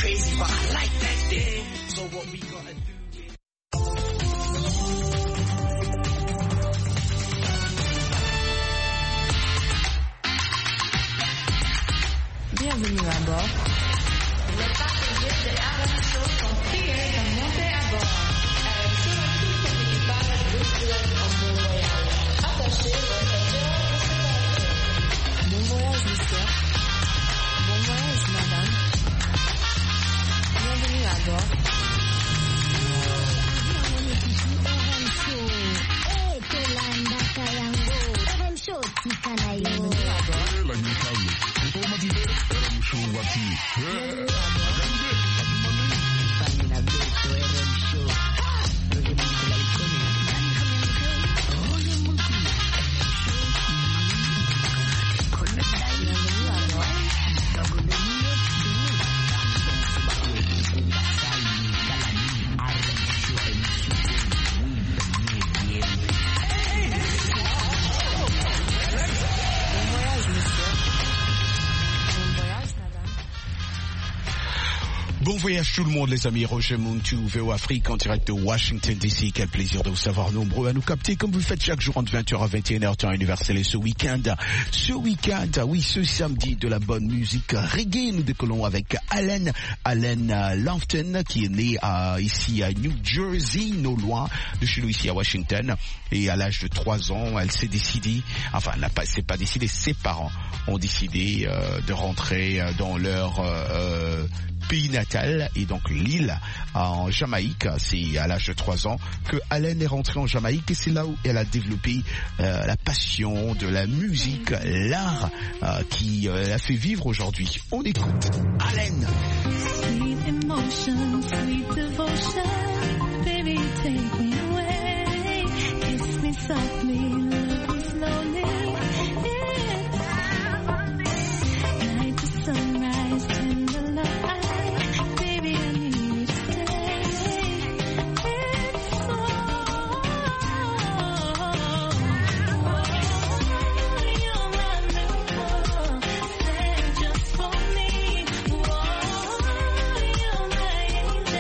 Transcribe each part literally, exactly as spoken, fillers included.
crazy, but I like that thing. So what we gotta do? Bienvenue à bord. Les passagers de R M Show sont priés de monter à bord. R M Show insiste son équipage de souhaite en bon voyage. Attachez votre ceinture de sécurité. Bon voyage, monsieur. Bon voyage, madame. Bienvenue à bord. Bienvenue à bord. Bon voyage tout le monde les amis, Roger Muntu, V O Afrique en direct de Washington D C. Quel plaisir de vous savoir nombreux à nous capter comme vous le faites chaque jour entre vingt heures à vingt et une heures temps universel. Et ce week-end, ce week-end, oui ce samedi de la bonne musique reggae. Nous décollons avec Allen, Allen Lofton qui est né à, ici à New Jersey, non loin de chez nous ici à Washington. Et à l'âge de trois ans, elle s'est décidée, enfin elle n'a pas, c'est pas décidé, ses parents ont décidé euh, de rentrer dans leur euh, pays natal et donc l'île en Jamaïque. C'est à l'âge de trois ans que Allen est rentrée en Jamaïque et c'est là où elle a développé euh, la passion de la musique, l'art euh, qui euh, la fait vivre aujourd'hui. On écoute Allen. Sweet emotion, sweet devotion, baby take me away, kiss me softly, love me slowly, yeah. Night to sunrise, tender love, baby I need you to stay, it's so, oh, you're my miracle, sent just for me, oh, you're my angel.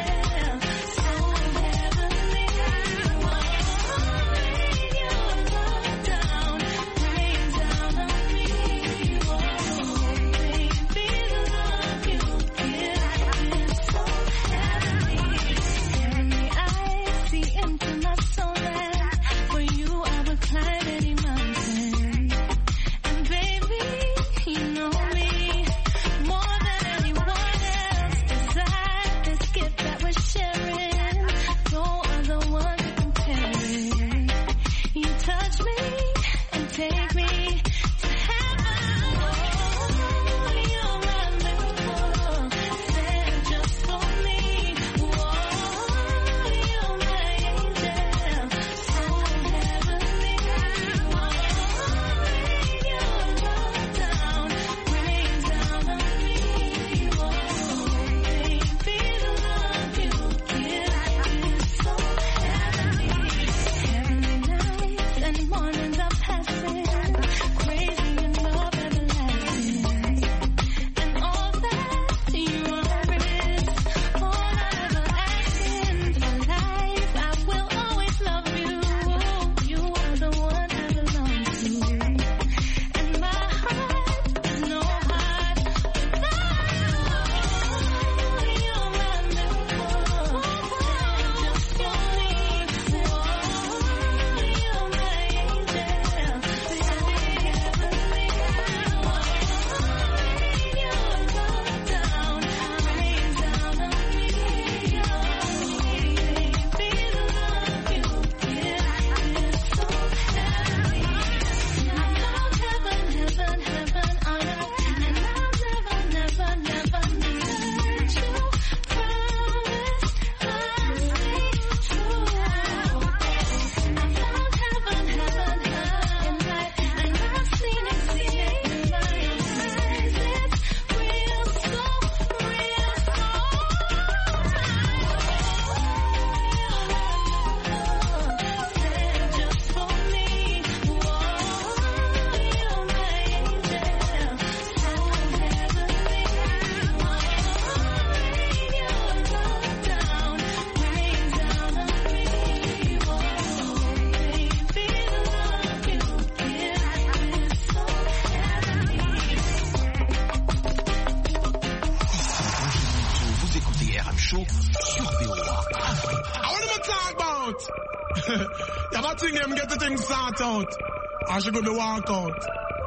talk about? You have a thing, him get the thing sort out. I should go to walk out.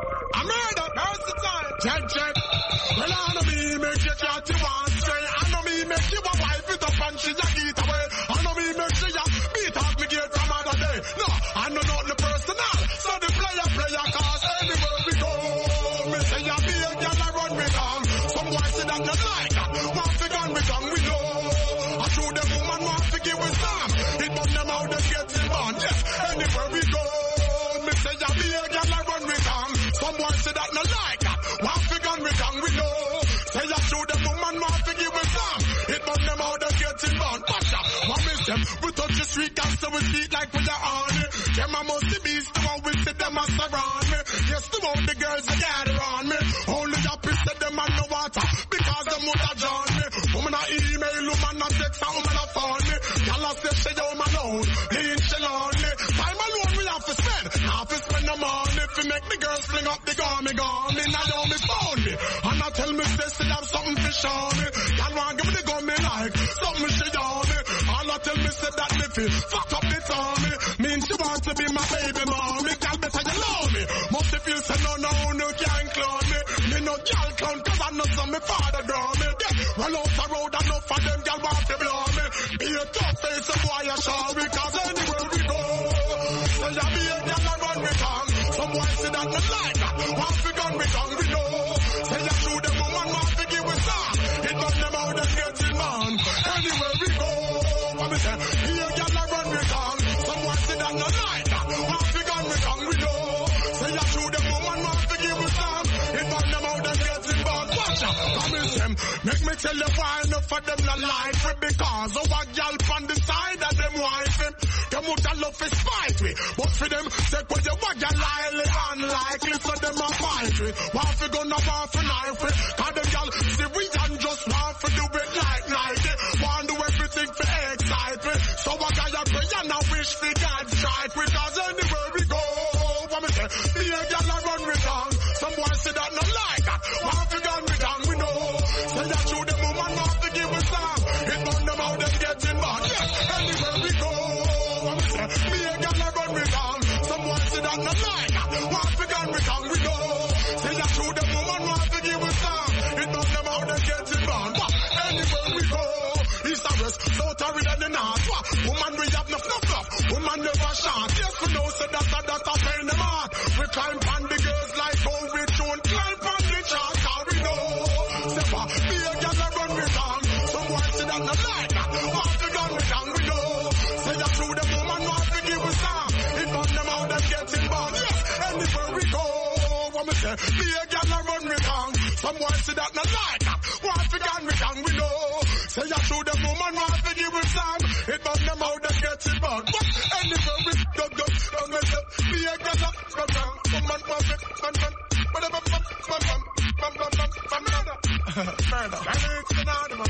I murder, that's the time. Check, check. Well, I know me make you chat you want straight. I know me make you a wife it up and she a get away. I know me make she a beat up me gate from other day. No, I know not the personal. So the player, player, cause anywhere we go. Me say you be a girl I run me down. Some boy say that you like that. Want to gun me down, we know. I show them woman want to give with some. It burn them out, they get it on. Yes, anywhere we go. Me say you be a girl I run me down. Some boy say that no like that. Want to gun me down, we know. Say you show them woman want to give with some. It burn them out, they get it on. Watch out, what miss them? We touch the street and so we speak like we are on it. Them a must be beast, the one we see them a surround me. Yes, the one the girls that gather on me. Only the pissed them and no water. Because them would have drawn me. Woman a email, woman a text, and woman a phone me. Y'all a say she home alone, lean she lonely. Time alone we have to spend. Half to spend the money. If you make the girls fling up the gummy gummy. Now you me phone me. And I tell me say she have something to show me. Y'all want give me the gummy like something she on me. All I tell me say that me feel fuck up the tummy. Mean she want to be my baby mommy. Girl better you love me. Must you feel say no no no can't clone me. Me no girl clown cause I know some me father draw me. Yeah, roll out the road enough for them girl want to blow me. Be a tough face a boy a show me cause anywhere we go. Say ya be a girl a run me down. Some boy say that me like that. Want to gun me down we know. Say ya shoot them woman want to give with some. It burn them out and get it man. Anywhere we go. What me say? Be a girl a run me down. Some boy say that me like that. Want to gun me down we know. Say ya shoot them woman want to give with some. It burn them out and get it man. Watch out. Promise them. Make me tell you why enough for them not like it. Because of a girl from the side of them wife him. Them would have love to spite me. But for them, say when you want your lively unlikely. So them a fight me. Want to go no want to knife me. Cause them girl see we and just want to do it like Nike. Want to do everything for excite me. So I got a pray and I wish for God strike me. Cause anywhere we go. What me say? Me a girl a run me down. Some boy say that no like that. Want to gun me down we know. Say that show them woman want to give us some. It burn them out them getting mad. Yes, anywhere we go. What me say? Me a girl a run me down. Some boy say that no like that. Want to gun me down we know. Say that show them woman want to give us some. It burn them out them getting mad. What? Anywhere we go. East or west, south or in the north. What? Woman we have no fluff fluff. Woman never shot. Yes we know say that that that a pain them heart. We climb on the girls like how we don't climb on the chart. How we know. Say what? Be a girl a run me down. Some boy say that no like that. Want to gun me down we know. Say that through the woman want to give us some. It burn them out and getting born. Yes, anywhere we go. What me say? Be a girl a run me down. Some boy say that no like that. Want to gun me down we know. Say that through the woman want to give us some. It burn them out and getting born. What? Anywhere we go go. Don't me say. Be a girl a run down. Woman want it. Man man. Whatever man man man. Man man man. Man murder. Murder. I know it's an animal.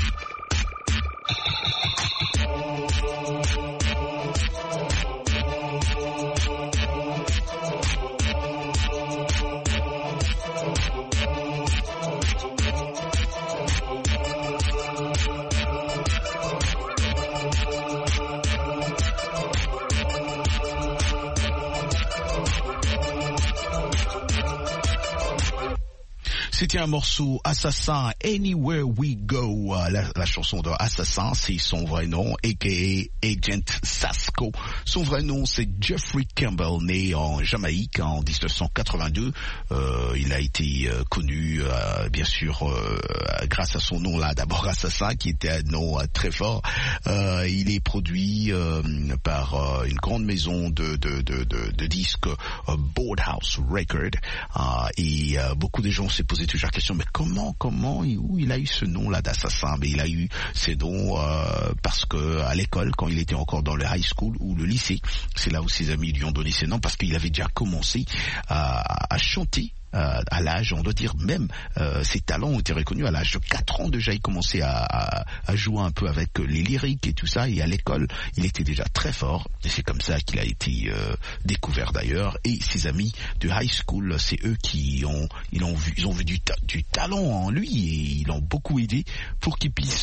C'était un morceau Assassin, Anywhere We Go. La, la chanson de Assassin, c'est son vrai nom, a k a. Agent Sasco. Son vrai nom, c'est Jeffrey Campbell, né en Jamaïque en dix-neuf cent quatre-vingt-deux. Euh, il a été euh, connu, euh, bien sûr, euh, grâce à son nom là, d'abord Assassin, qui était un nom euh, très fort. Euh, il est produit euh, par euh, une grande maison de, de, de, de, de disques, euh, Boardhouse Record. Euh, et euh, beaucoup de gens s'est posé toujours la question, mais comment, comment, où il a eu ce nom-là d'assassin? Mais il a eu ces noms euh, parce que à l'école, quand il était encore dans le high school ou le lycée, c'est là où ses amis lui ont donné ces noms parce qu'il avait déjà commencé à, à chanter. Euh, à l'âge, on doit dire même, euh, ses talents ont été reconnus à l'âge de quatre ans déjà. Il commençait à, à, à jouer un peu avec les lyriques et tout ça. Et à l'école, il était déjà très fort. Et c'est comme ça qu'il a été euh, découvert d'ailleurs. Et ses amis de high school, c'est eux qui ont, ils ont vu, ils ont vu du, ta- du talent en lui et ils l'ont beaucoup aidé pour qu'il puisse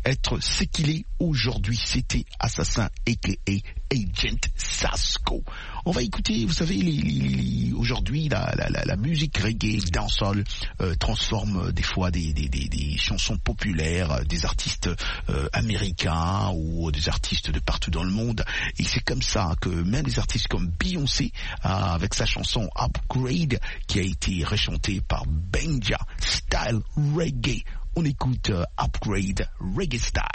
être ce qu'il est aujourd'hui. C'était Assassin aka Agent Sasco. On va écouter, vous savez, les, les, les, aujourd'hui la, la, la, la musique reggae, dancehall euh, transforme des fois des, des, des, des chansons populaires, des artistes euh, américains ou des artistes de partout dans le monde. Et c'est comme ça que même des artistes comme Beyoncé, euh, avec sa chanson Upgrade, qui a été rechantée par Benja, style reggae. On écoute euh, Upgrade Reggae Style.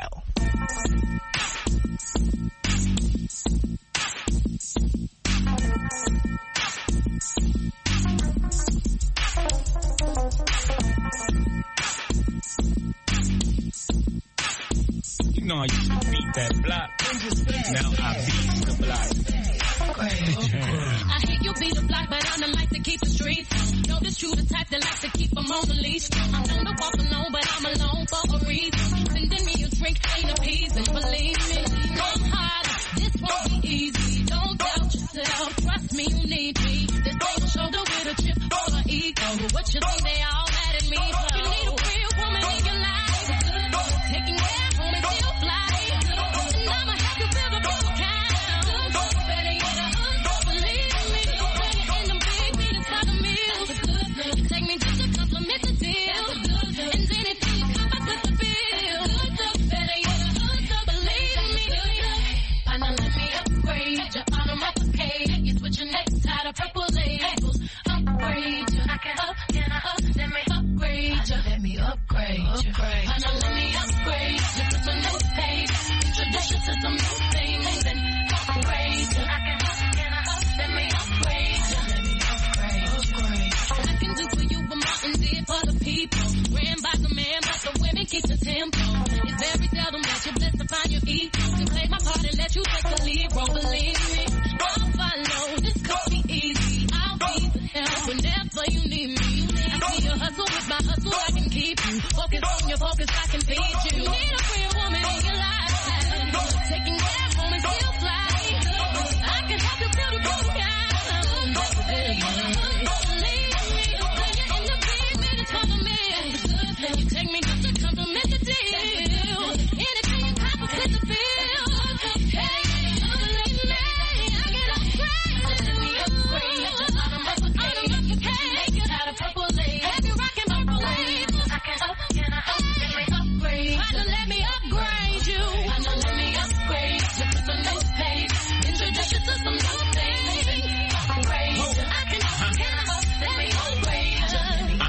You know I used to beat that block. Now I beat the block. I hear you beat the block, but I don't like to keep the streets. Know that you the type that like to keep them on the leash. I'm known to walk alone, but I'm alone for a reason. Sending me a drink ain't appeasing, believe me. Come harder, this won't be easy. Don't doubt yourself, trust me, you need me. This ain't a shoulder with a chip or an ego. What you think they all mad at me for? You need a real woman in your life, taking care home and still fly. And I'ma have to build a broken count. Better yet, believe me, when you're in them big meetings, talk to me. You take me just to compliment the deal, and then if you come back with the bill. Better yet, believe me. And now let me upgrade you, automobile. You switch your next tie to purple labels. Upgrade you, I can up, can I up? Let me upgrade you, let me upgrade you. And now let me upgrade you to some new page. Introduce you to some new things and upgrade you. I can up, can I up? Let me upgrade you, let me upgrade you. I can do for you what Martin did for the people. Ran by the man, but the women keep the tempo. It's very seldom that you're blessed to find your equal. To play my part and let you take the lead role, believe me. I'll follow, this could be easy. I'll be the help whenever you need me. I see your hustle with my hustle, I can keep you. Focus on your focus, I can feed you. You need a real woman in your life, taking care home and still fly. I can help you build a good guy. Believe me, when you're in the big minutes, come to me. You take me just to compliment the deal. Anything you cop, with the bill. Hey, believe me, I get upgrade. Let me upgrade. I'm upgrade. Hey, out of purple lace. Have you rocking purple lace? I can up, can I up? Let me upgrade. Why don't let me upgrade you? Why don't let me upgrade you to some new page? Introduce you to some new things. Upgrade. I can up, can I up? Let me upgrade you.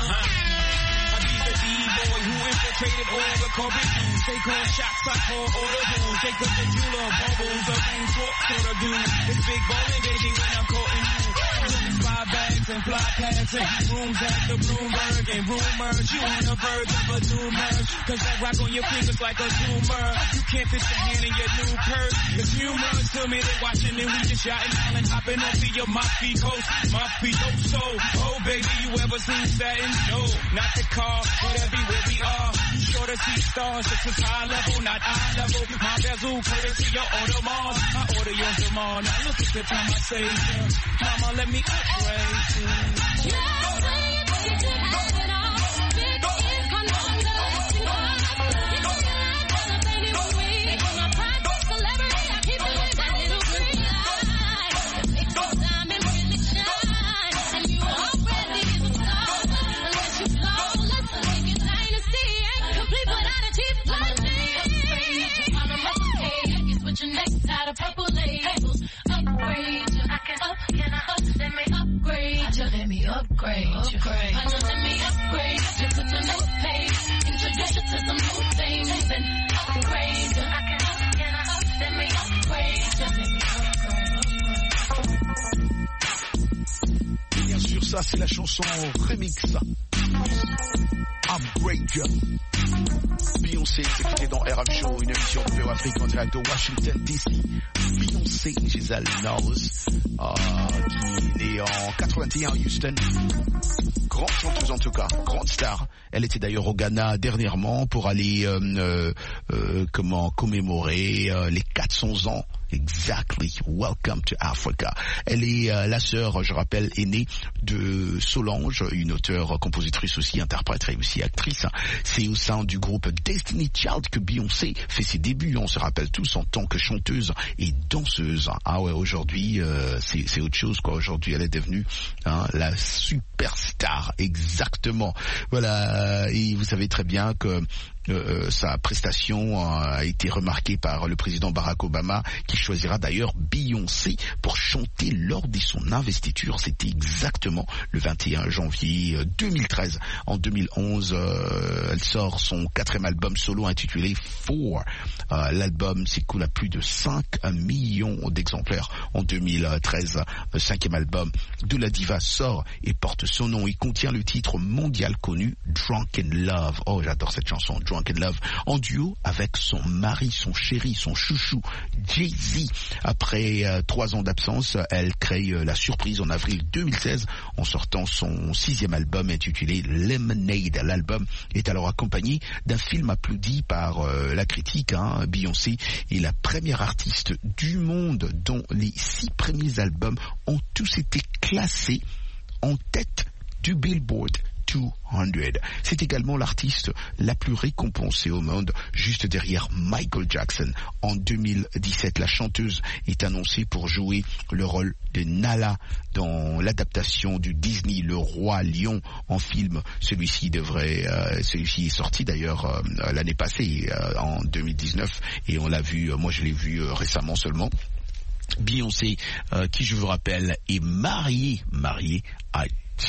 Infiltrated all the corporations. They call shots, I call all the dudes. They put the jeweler bubbles, the ring talk sort of do. It's big ballin', baby, when I'm courting you. Fly bags and fly pads and rooms at the Bloomberg and rumors. You on the verge of a new merge. Cause that rock on your fingers like a tumor. You can't fit your hand in your new purse. It's humorous to me, they watching and we just shouting out and hopping up to your Mafia coast. Mafia so. Oh baby, you ever seen satin? No, not the car, but everywhere we are. You sure to see stars, this is high level, not eye level. My bezel, courtesy your Audemars. I order your Demar. Now look at the time I say, mama, let me upgrade you. Just when you think you have it all, big income, long-lasting love. You know you like elevated with me. I'm a private celebrity, I keep it with that little green eye. Makes the diamond really shine, and you already is a star. Unless you flawless, make your dynasty ain't complete without a cheap lightning. I'm a upgrade, you switch your next tie to purple labels. Upgrade you, I can up, can I up? Let me upgrade you, let me upgrade you. I know let me upgrade you to some new page. Introduce you to some new things and upgrade you. I can up, can I up? Let me upgrade you, let me upgrade. Bien sûr, ça c'est la chanson remix. Upgrade You. Beyoncé, c'était dans R M Show, une émission de V O Afrique en direct de Washington D C. Beyoncé, Giselle Knowles, euh, qui est née en quatre-vingt-un à Houston. Grande chanteuse en tout cas, grande star. Elle était d'ailleurs au Ghana dernièrement pour aller euh, euh, euh, comment commémorer euh, les quatre cents ans Exactly. Welcome to Africa. Elle est euh, la sœur, je rappelle, aînée de Solange, une auteure, compositrice aussi, interprète et aussi actrice. C'est au sein du groupe Destiny Child que Beyoncé fait ses débuts. On se rappelle tous en tant que chanteuse et danseuse. Ah ouais, aujourd'hui, euh, c'est, c'est autre chose, quoi. Aujourd'hui, elle est devenue hein, la superstar. Exactement. Voilà. Et vous savez très bien que Euh, sa prestation a été remarquée par le président Barack Obama, qui choisira d'ailleurs Beyoncé pour chanter lors de son investiture. C'était exactement le vingt et un janvier deux mille treize. En deux mille onze, euh, elle sort son quatrième album solo intitulé Four. Euh, l'album s'écoule à plus de cinq millions d'exemplaires en deux mille treize. Le cinquième album de la diva sort et porte son nom. Il contient le titre mondial connu Drunk in Love. Oh, j'adore cette chanson, Drunk in Love, en duo avec son mari, son chéri, son chouchou, Jay-Z. Après euh, trois ans d'absence, elle crée euh, la surprise en avril deux mille seize en sortant son sixième album intitulé Lemonade. L'album est alors accompagné d'un film applaudi par euh, la critique. Hein. Beyoncé est la première artiste du monde dont les six premiers albums ont tous été classés en tête du Billboard deux cents. C'est également l'artiste la plus récompensée au monde, juste derrière Michael Jackson. En deux mille dix-sept, la chanteuse est annoncée pour jouer le rôle de Nala dans l'adaptation du Disney Le Roi Lion en film. Celui-ci devrait, euh, celui-ci est sorti d'ailleurs euh, l'année passée, euh, en deux mille dix-neuf, et on l'a vu, euh, moi je l'ai vu euh, récemment seulement. Beyoncé, euh, qui je vous rappelle, est mariée, mariée à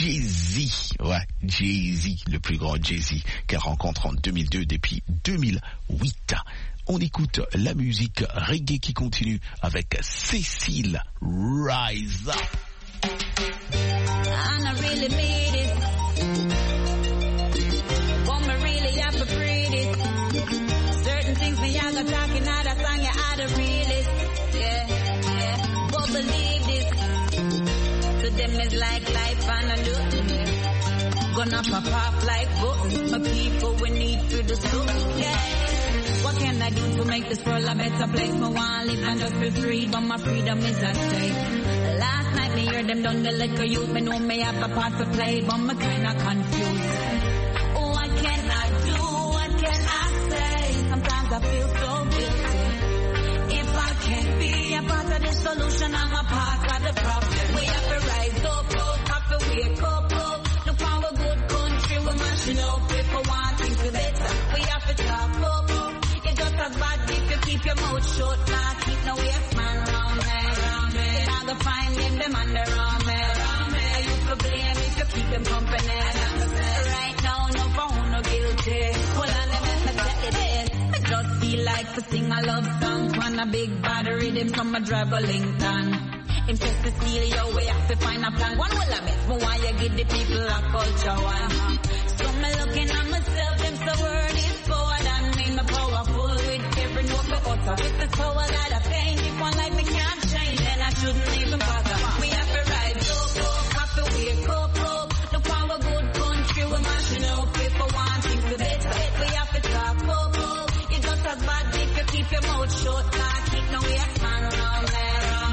Jay-Z, ouais, Jay-Z, le plus grand Jay-Z qu'elle rencontre en deux mille deux depuis deux mille huit. On écoute la musique reggae qui continue avec Cécile Rise Up. And I really made it. But me really have to breathe it. Certain things me I got talking out of song, you had to realist. Yeah, yeah. But believe this. To them is like life and a look. Gonna pop off like buttons. My people we need for the soup. Yeah. What can I do to make this world a better place? Me want live and just be free, but my freedom is at stake. Last night me hear them done the liquor youth. Me know me have a part to play, but me kinda confused. What can I do? What can I say? Sometimes I feel so guilty. If I can't be a part of the solution, I'm a part of the problem. We have to rise up, up, have to wake up, up. Look for a good country, we're mashing up. If we want things to better, we have to talk up, up. It's just as bad if you keep your mouth shut. Nah, keep no waste man round me. You're not gonna find them, them under on me. I used to blame if you keep them company. Right now, no phone, no guilty. Hold on, let me tell you this. I just feel like to sing a love song on a big bad rhythm from a drive a Lincoln. Him says to steal your way, have to find a plan. One will I miss, but why you give the people a culture one? So me looking at myself, them so word is forward and me, me powerful with every note me utter. With the power that I pain, if one life me can't change, then I shouldn't even bother. We have to rise up, up, have to wake up, up. Look for a good country, we're mashing up. If we want things to better, we have to talk up, up. It's just as bad if you keep your mouth shut, nah, keep no waste man around me.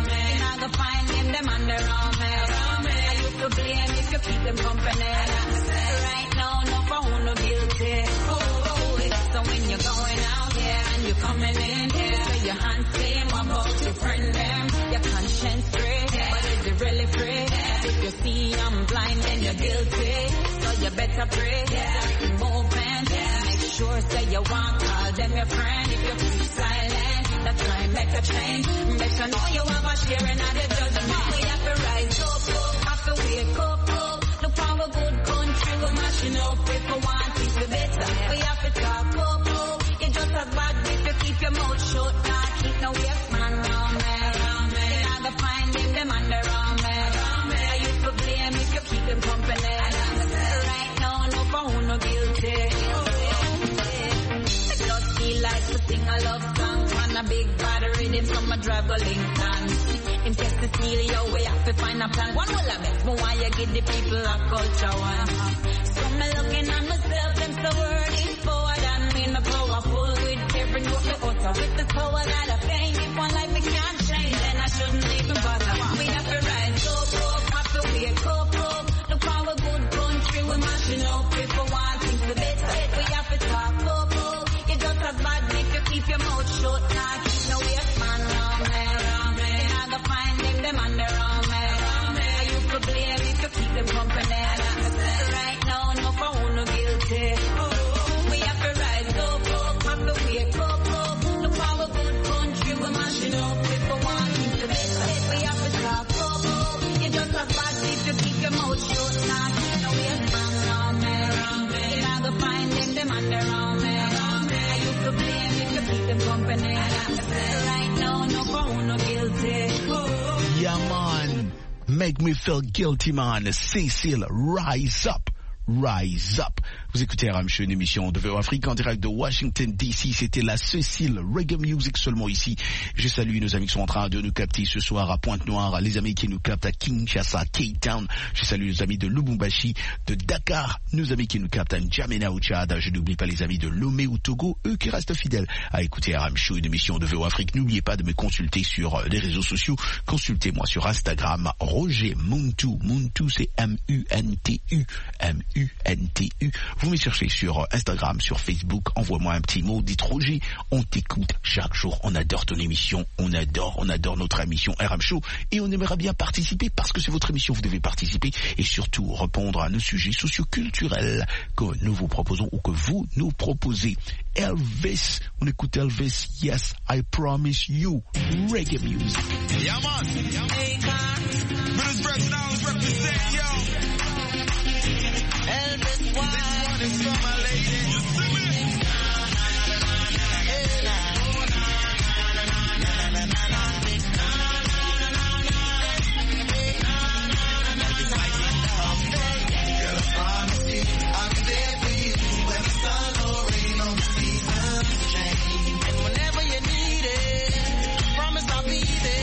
Find them, them under arm I used to blame if you keep them company. Right now, no phone, no guilty. Oh, oh, oh. So when you're going out here and you're coming in here, so your hands clean, what about your friend them? Your conscience free, but is it really free? If you see I'm blind, then you're guilty. So you better pray. Movement, make sure say you want, call them your friend. If you keep silent, that time make a change. Make sure know you have a sharing of the judgment. We have to rise up, up, have to wake up, up. Look for a good country, we're mashing up. If we want things to better, we have to talk up, up. It's just as bad if you keep your mouth shut. Nah, keep no waste man round me. You're not gonna find them, them under arm me. I used to blame if you keep them company. Right now, no phone, no guilty. I just feel like to sing a love song. A big bad rhythm from a drive a Lincoln. Him says to steal your way, have to find a plan. One will I miss, but why you give the people a culture one? So me looking at myself, them so word is forward and me, me powerful with every note me utter. With the power that I pain, if one life me can't keep your mouth shut, nah, keep no waste man round me. You're not gonna find them, them on the round me. You could blame if you keep them company. Right now, no for who no guilty. We have to rise up, up, have to wake up, up. Look for a good country, we're mashing up. If we want to keep the best, we have to talk up, up. You just a bad if you keep your mouth shut, nah, keep no waste man round me. You're not gonna find them, them on the round me. You could blame if you keep them company. Right now, no for who no guilty. Yeah, man. Make me feel guilty, man. Cécile, rise up. Rise up. Vous écoutez R M Show, une émission de V O Afrique en direct de Washington D C. C'était la Cécile Reggae Music seulement ici. Je salue nos amis qui sont en train de nous capter ce soir à Pointe-Noire, les amis qui nous captent à Kinshasa, Cape Town. Je salue nos amis de Lubumbashi, de Dakar, nos amis qui nous captent à N'Djamena au Tchad. Je n'oublie pas les amis de Lomé ou Togo, eux qui restent fidèles à écouter R M Show, une émission de V O Afrique. N'oubliez pas de me consulter sur les réseaux sociaux. Consultez-moi sur Instagram, Roger Muntu. Muntu, c'est M U N T U. M U N T U. Vous me cherchez sur Instagram, sur Facebook, envoie-moi un petit mot, dites Roger, on t'écoute chaque jour, on adore ton émission, on adore, on adore notre émission R M Show et on aimerait bien participer parce que c'est votre émission, vous devez participer et surtout répondre à nos sujets socioculturels que nous vous proposons ou que vous nous proposez. Elvis, on écoute Elvis, yes, I promise you, reggae music. Yeah, man. Hey, British Personals represent, yo. Elvis, why? This one is for my lady. You see me? Hey, nah. Girl, I promise you, I'll be there for you when the sun or rain or the seasons change. And whenever you need it, I promise I'll be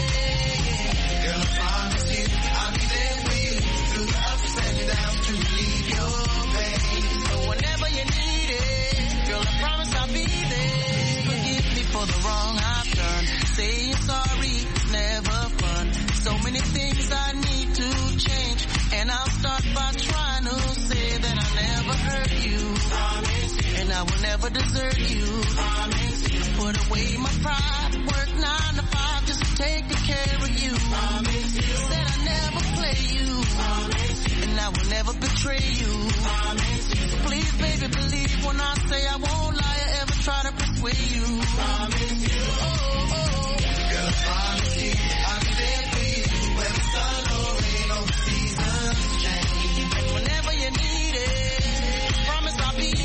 there. Girl, I promise you, I'll be there for you through the ups and downs to relieve your pain. So whenever you need it, girl, I promise I'll be there. Forgive me for the wrong I've done. Saying sorry, never fun. So many things I need to change, and I'll start by trying to say that I never hurt you. Promise you. And I will never desert you. Promise you. Put away my pride, work nine to five just to take good care of you. Promise you. Said I never play you. Promise you. And I will never betray you. Promise you. So please, baby, believe when I say I won't lie or ever try to persuade you. Promise you. Oh, oh. Girl, I promise you, I'll be there for you when the sun or rain or the seasons change. And whenever you need it, I promise I'll be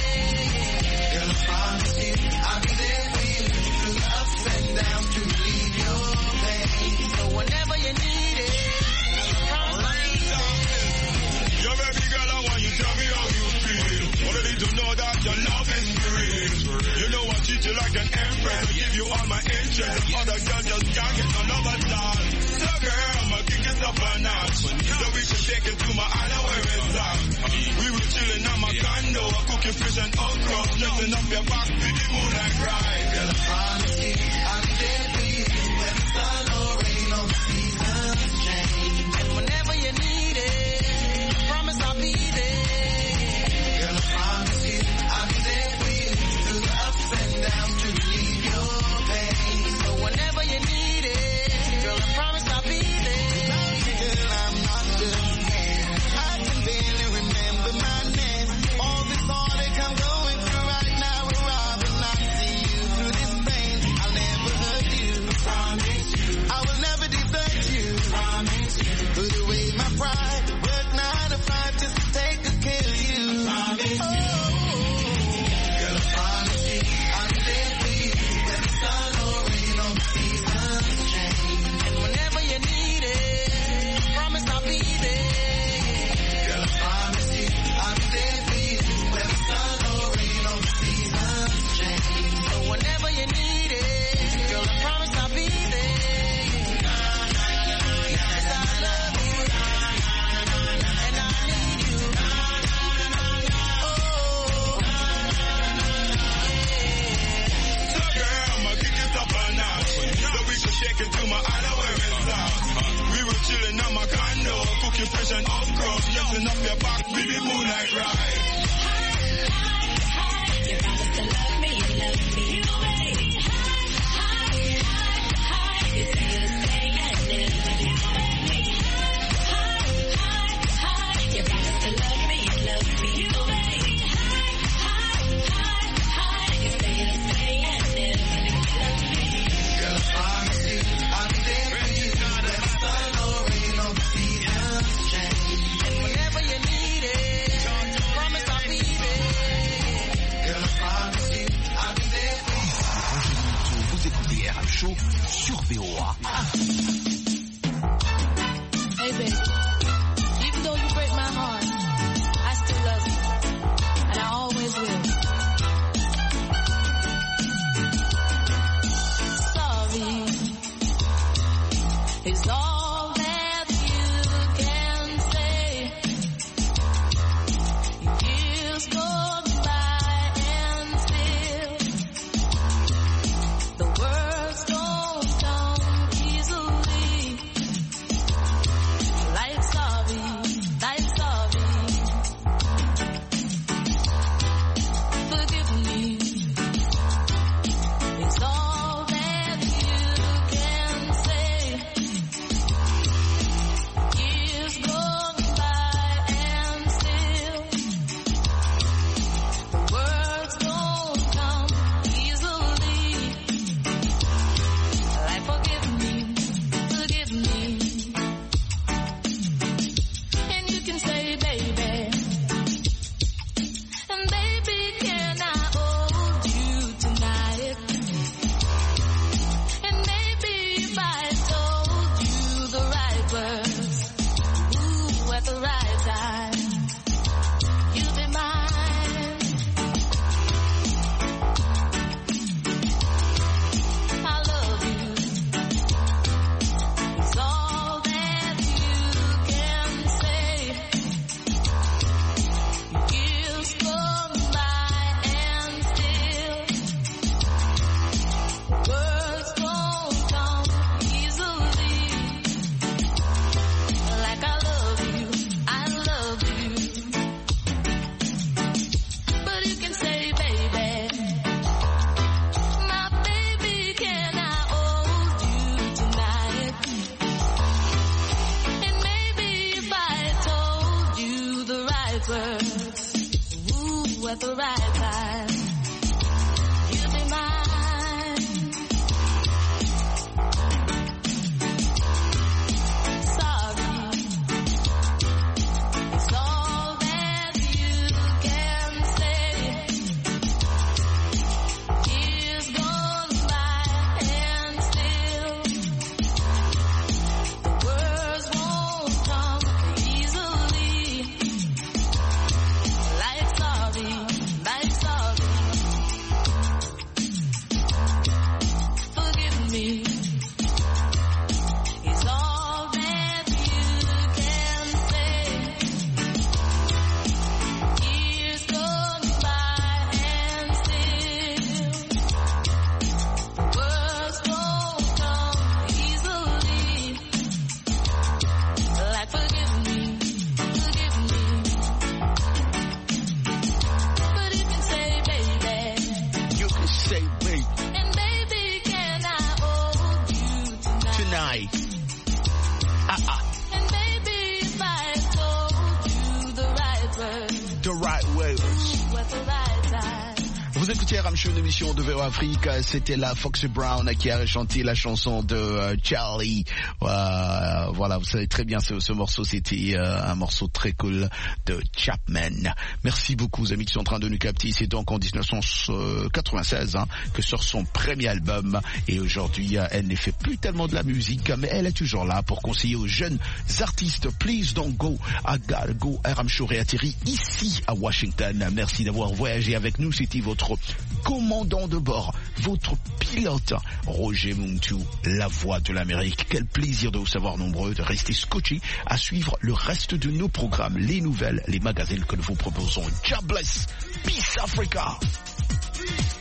there. Girl, I promise you, I'll be there for you through the ups and downs to relieve your pain. So whenever you need it, I promise I'll be there. Yo, baby girl, I want you to tell me how you feel. All I need to know that your love is real. You know I treat you like an empress. I give you all my interest. Other girls just can't get no love at all. So girl, I'ma kick it up a notch. So we should take it to my island where it's at. We were chilling on my condo, cooking fish and okra, dressing up your back with the moonlight ride. Girl, I promise you, I'll be there for you when the sun or rain or the seasons change. And whenever you need it, I promise I'll be there. Girl, I promise you, I'll be there for you through the ups and downs to relieve your pain. So whenever you need it, girl, I promise I'll be there. Girl, I'm not just scared. I can barely remember my name. All this heartache I'm going through right now, we're robbing. I see you through this pain. I'll never hurt you. Promise you. I will never desert you. Promise you. Put away my pride. Work nine to five just to take good care of you. Promise you. Girl, I promise you, I'll be there for you Show sur V O A. Hey baby, even though you break my heart, I still love you, and I always will. Sorry, it's all that you can say. Years go by and still the words don't come easily. Like sorry, like sorry. Forgive me. It's all that you can say. Years gone by and still the words don't come easily. Like forgive me, forgive me. And you can say, baby, and baby, can I hold you tonight? And maybe if I told you the right words, ooh, at the right time, you'd be mine. I love you. It's all that you can say. Years gone by and still words won't come easily. Like I love you, I love you. But you can say, baby, my baby, can I hold you tonight? And maybe if I told you the right words, ooh, at the right time, you'd be mine. Sorry, it's all that you can say. Years gone by and still the words won't come easily. Like sorry, like sorry. Forgive me. It's all that you can say. Years gone by and still the words won't come easily. Like forgive me, forgive me. But you can say, baby, You can say wait and baby, can I hold you tonight? tonight. Ah ah, And baby, if I told you the right words, the right words. ooh, at the right time. Vous écoutez Ram Show, une émission de V O Afrique. C'était la Foxy Brown qui a chanté la chanson de euh, Charlie. Euh, voilà, vous savez très bien ce, ce morceau, c'était euh, un morceau très cool de Chapman. Merci beaucoup, aux amis qui sont en train de nous capter. C'est donc en dix-neuf cent quatre-vingt-seize hein, que sort son premier album. Et aujourd'hui, euh, elle ne fait plus tellement de la musique, mais elle est toujours là pour conseiller aux jeunes artistes. Please don't go, I gotta go. Ram Show réatterrit ici à Washington. Merci d'avoir voyagé avec nous. C'était votre commandant de bord, votre pilote, Roger Muntu, la voix de l'Amérique. Quel plaisir de vous savoir nombreux, de rester scotchés à suivre le reste de nos programmes, les nouvelles, les magazines que nous vous proposons. God bless, peace Africa.